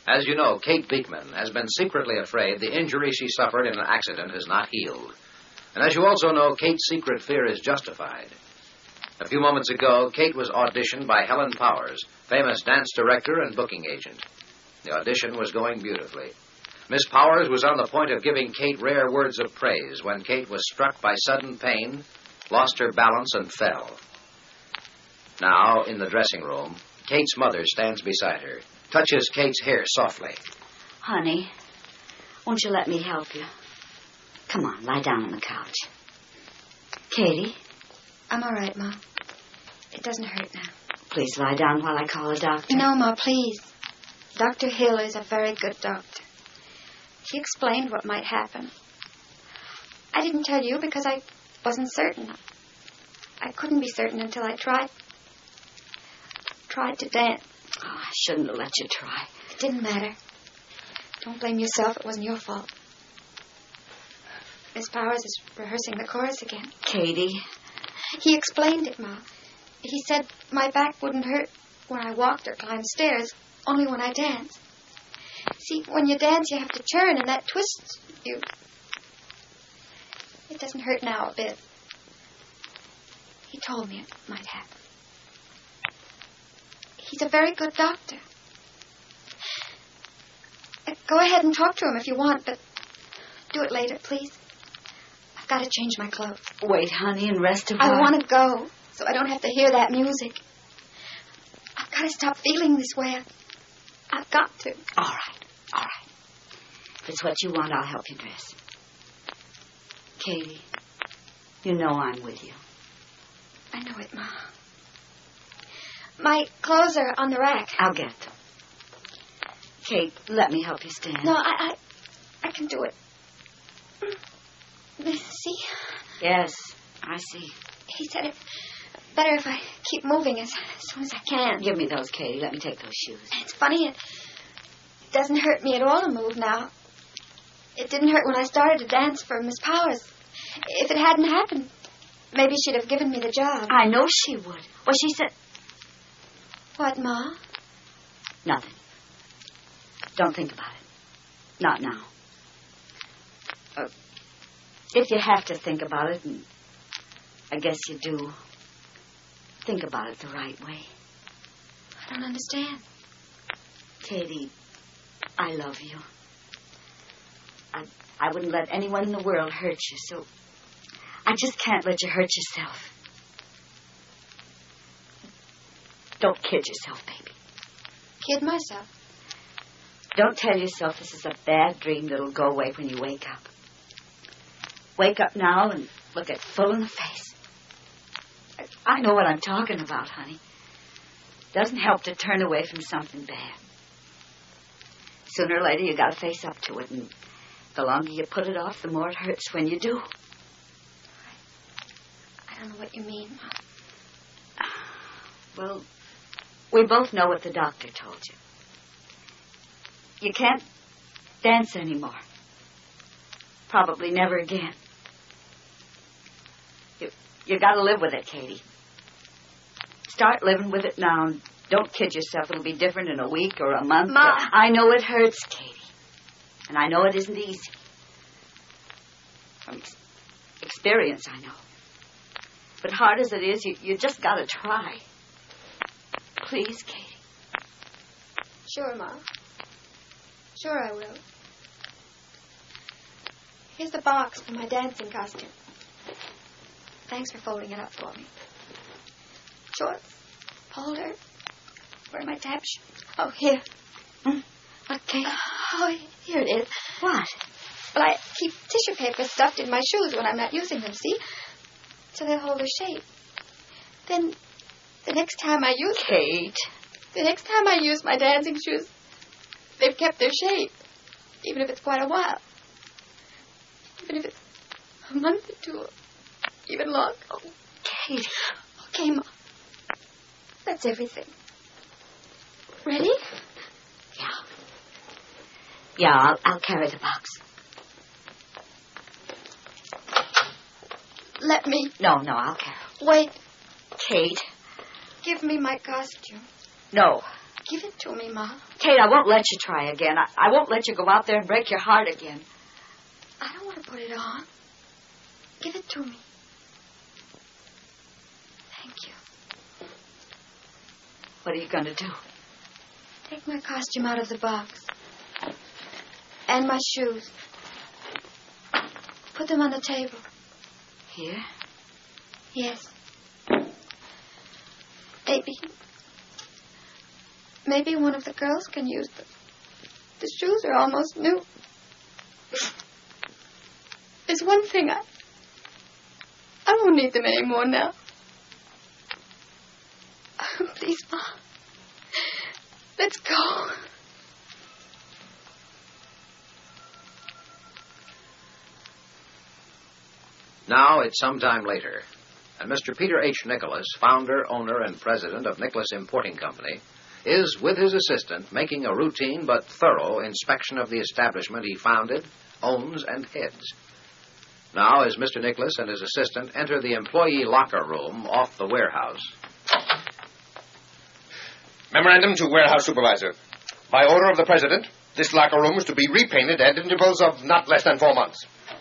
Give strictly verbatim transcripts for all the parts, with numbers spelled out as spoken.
As you know, Kate Beekman has been secretly afraid the injury she suffered in an accident has not healed. And as you also know, Kate's secret fear is justified. A few moments ago, Kate was auditioned by Helen Powers, famous dance director and booking agent. The audition was going beautifully. Miss Powers was on the point of giving Kate rare words of praise when Kate was struck by sudden pain, lost her balance, and fell. Now, in the dressing room, Kate's mother stands beside her, touches Kate's hair softly. Honey, won't you let me help you? Come on, lie down on the couch. Katie? I'm all right, Ma. It doesn't hurt now. Please lie down while I call a doctor. No, Ma, please. Doctor Hill is a very good doctor. He explained what might happen. I didn't tell you because I wasn't certain. I couldn't be certain until I tried. Tried to dance. Oh, I shouldn't have let you try. It didn't matter. Don't blame yourself. It wasn't your fault. Miss Powers is rehearsing the chorus again. Katie? He explained it, Ma. He said my back wouldn't hurt when I walked or climbed stairs, only when I danced. See, when you dance, you have to turn, and that twists you. It doesn't hurt now a bit. He told me it might happen. He's a very good doctor. Uh, Go ahead and talk to him if you want, but do it later, please. I've got to change my clothes. Wait, honey, and rest a while. I want to go, so I don't have to hear that music. I've got to stop feeling this way. I've got to. All right, all right. If it's what you want, I'll help you dress. Katie, you know I'm with you. I know it, Ma. My clothes are on the rack. I'll get them. Kate, let me help you stand. No, I, I, I can do it. See? Yes, I see. He said it's better if I keep moving as, as soon as I can. Give me those, Katie. Let me take those shoes. It's funny. It doesn't hurt me at all to move now. It didn't hurt when I started to dance for Miss Powers. If it hadn't happened, maybe she'd have given me the job. I know she would. Well, she said... What, Ma? Nothing. Don't think about it. Not now. Uh, if you have to think about it, and I guess you do, think about it the right way. I don't understand. Katie, I love you. I, I wouldn't let anyone in the world hurt you, so I just can't let you hurt yourself. Don't kid yourself, baby. Kid myself? Don't tell yourself this is a bad dream that'll go away when you wake up. Wake up now and look it full in the face. I know what I'm talking about, honey. Doesn't help to turn away from something bad. Sooner or later, you got to face up to it, and the longer you put it off, the more it hurts when you do. I, I don't know what you mean, Mom. Well, we both know what the doctor told you. You can't dance anymore. Probably never again. You, you got to live with it, Katie. Start living with it now, and don't kid yourself. It'll be different in a week or a month. Ma. I know it hurts, Katie. And I know it isn't easy. From ex- experience, I know. But hard as it is, you, you just got to try. Please, Katie. Sure, Ma. Sure I will. Here's the box for my dancing costume. Thanks for folding it up for me. Shorts, folder, where are my tap shoes? Oh, here. Hmm? Okay. Oh, here it is. What? Well, I keep tissue paper stuffed in my shoes when I'm not using them, see? So they'll hold their shape. Then, the next time I use... Kate. The next time I use my dancing shoes, they've kept their shape. Even if it's quite a while. Even if it's a month or two, or even longer. Oh, Kate. Okay, Ma. That's everything. Ready? Yeah. Yeah, I'll, I'll carry the box. Let me. No, no, I'll carry it. Wait. Kate. Give me my costume. No. Give it to me, Ma. Kate, I won't let you try again. I, I won't let you go out there and break your heart again. I don't want to put it on. Give it to me. Thank you. What are you going to do? Take my costume out of the box. And my shoes. Put them on the table. Here? Yes. Maybe... Maybe one of the girls can use them. The shoes are almost new. There's one thing I... I won't need them anymore now. Please, Ma. Let's go. Now it's some time later, and Mister Peter H. Nicholas, founder, owner, and president of Nicholas Importing Company, is, with his assistant, making a routine but thorough inspection of the establishment he founded, owns, and heads. Now, as Mister Nicholas and his assistant enter the employee locker room off the warehouse. Memorandum to warehouse supervisor. By order of the president, this locker room is to be repainted at intervals of not less than four months.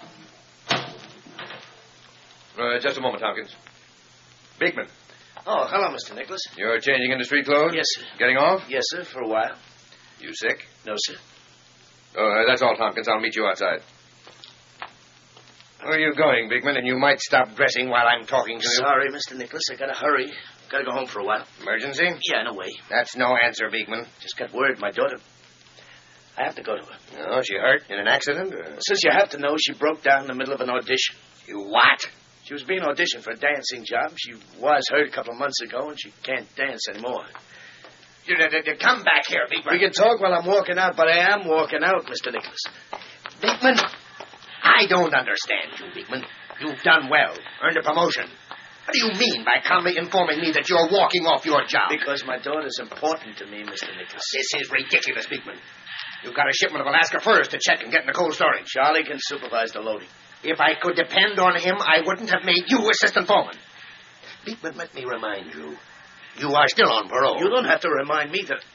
Uh, just a moment, Tompkins. Beekman. Oh, hello, Mister Nicholas. You're changing into street clothes? Yes, sir. Getting off? Yes, sir, for a while. You sick? No, sir. Oh, uh, that's all, Tompkins. I'll meet you outside. Where are you going, Beekman? And you might stop dressing while I'm talking to you. Sorry, Mister Nicholas. I gotta hurry. Gotta go home for a while. Emergency? Yeah, in a way. That's no answer, Beekman. Just got word my daughter... I have to go to her. Oh, she hurt in an accident? Or... Since you have to know, she broke down in the middle of an audition. You what? She was being auditioned for a dancing job. She was hurt a couple of months ago, and she can't dance anymore. You, you, you come back here, Beekman. We can talk while I'm walking out, but I am walking out, Mister Nicholas. Beekman, I don't understand you, Beekman. You've done well, earned a promotion. What do you mean by calmly informing me that you're walking off your job? Because my daughter's important to me, Mister Nicholas. This is ridiculous, Beekman. You've got a shipment of Alaska furs to check and get in the cold storage. Charlie can supervise the loading. If I could depend on him, I wouldn't have made you assistant foreman. Beekman, let me remind you, you are still on parole. You don't have to remind me that...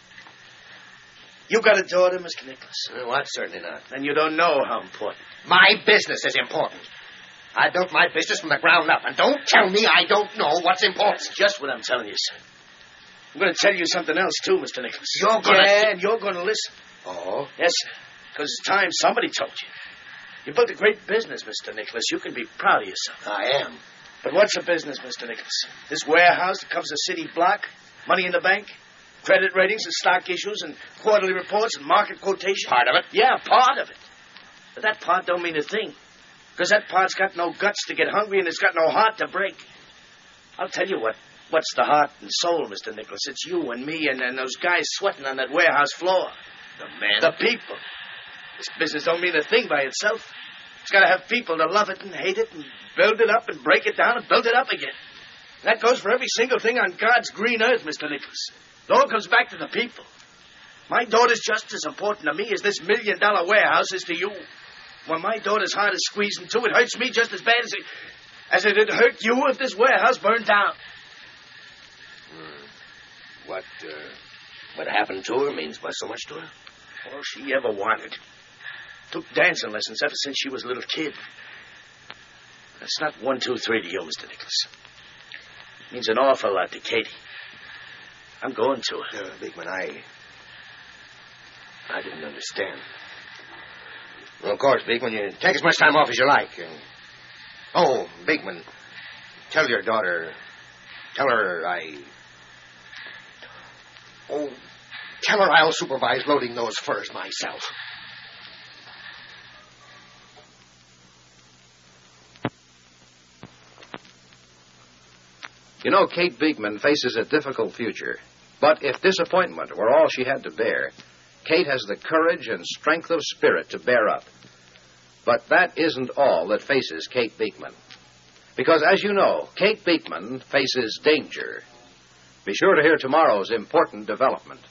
You got a daughter, Mister Nicholas. Uh, what? Certainly not. And you don't know how important. My business is important. I built my business from the ground up, and don't tell me I don't know what's important. That's just what I'm telling you, sir. I'm going to tell you something else, too, Mister Nicholas. You're going to... Yeah, and you're going to listen. Oh? Yes, sir. Because it's time somebody told you. You built a great business, Mister Nicholas. You can be proud of yourself. I am. But what's a business, Mister Nicholas? This warehouse that covers a city block, money in the bank, credit ratings and stock issues and quarterly reports and market quotations. Part of it? Yeah, part of it. But that part don't mean a thing. Because that part's got no guts to get hungry and it's got no heart to break. I'll tell you what. What's the heart and soul, Mister Nicholas? It's you and me and, and those guys sweating on that warehouse floor. The men? The people. This business don't mean a thing by itself. It's got to have people to love it and hate it and build it up and break it down and build it up again. And that goes for every single thing on God's green earth, Mister Nicholas. It all comes back to the people. My daughter's just as important to me as this million-dollar warehouse is to you. When my daughter's heart is squeezing too, it hurts me just as bad as it, as it would hurt you if this warehouse burned down. Hmm. What, uh, what happened to her means so much to her? All she ever wanted. Took dancing lessons ever since she was a little kid. That's not one, two, three to you, Mister Nicholas. It means an awful lot to Katie. I'm going to her. Uh, Beekman, I... I didn't understand. Well, of course, Beekman, you take as much time off as you like. And... Oh, Beekman, tell your daughter... Tell her I... Oh, tell her I'll supervise loading those furs myself. You know, Kate Beekman faces a difficult future. But if disappointment were all she had to bear, Kate has the courage and strength of spirit to bear up. But that isn't all that faces Kate Beekman. Because, as you know, Kate Beekman faces danger. Be sure to hear tomorrow's important development.